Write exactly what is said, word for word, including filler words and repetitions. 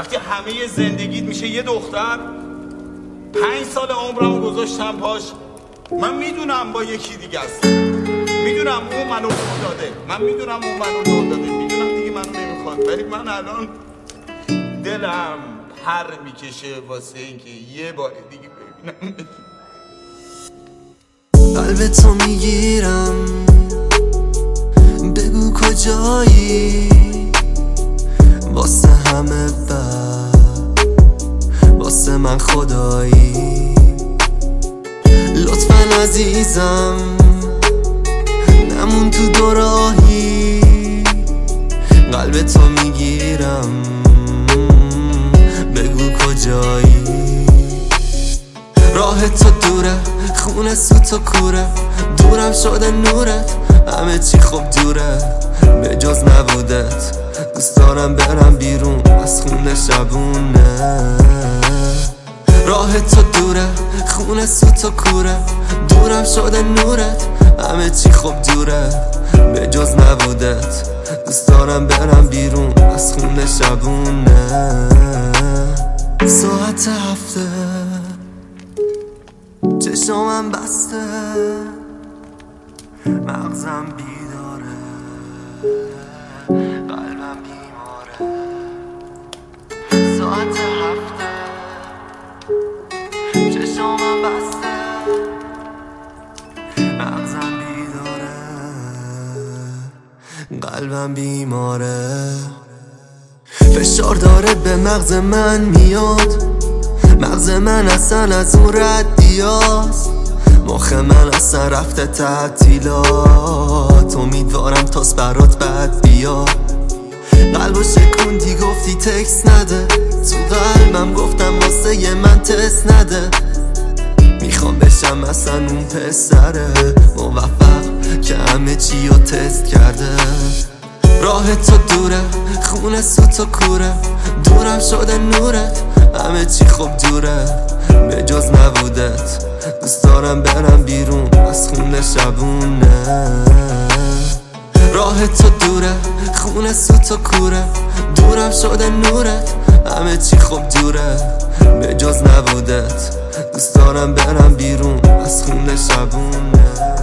وقتی همه زندگیت میشه یه دختر، پنج سال عمرمو گذاشتم پاش. من میدونم با یکی دیگه است، میدونم اون منو رو داده، من میدونم اون منو رو داده، میدونم دیگه منو نمیخواد، ولی من الان دلم پر میکشه واسه اینکه یه بار دیگه ببینم. قلب تو میگیرم، بگو کجایی، واسه همه بد، واسه من خدایی. لطفاً عزیزم نمون تو دو راهی، قلب تو میگیرم، بگو کجایی. راه تو دوره، خونه سوت و کوره، دورم شده نورت، همه چی خوب دوره به جز نبودت. دوست دارم برم بیرون از خونه شبونه. راه تو دوره، خونه سوت و کوره، دورم شده نورت، همه چی خوب دوره به جز نبودت. دوست دارم برم بیرون از خونه شبونه. ساعت هفته، چشامم بسته، مغزم بیداره، قلبم بیماره. ساعت هفته، چشامم بسته، مغزم بیداره، قلبم بیماره. فشار داره به مغز من میاد، مغز من اصلا از اون ردیاست، مخ من اصلا رفته تعطیلات. امیدوارم تاس برات بد بیا. قلبو شکوندی گفتی تکس نده، تو قلبم گفتم واسه یه من تست نده. میخوام بشم مثلا اون پسره موفق که همه چی رو تست کرده. راه تو دوره، خونه سوت و کوره، دورم شده نورت، همه چی خوب دوره به جز نبودت. دوست دارم برم بیرون از خونه شبونه. راه تو دوره، خونه سوت و کوره، دورم شده نورت، همه چی خوب دوره به جز نبودت. دوست دارم برم بیرون از خونه شبونه.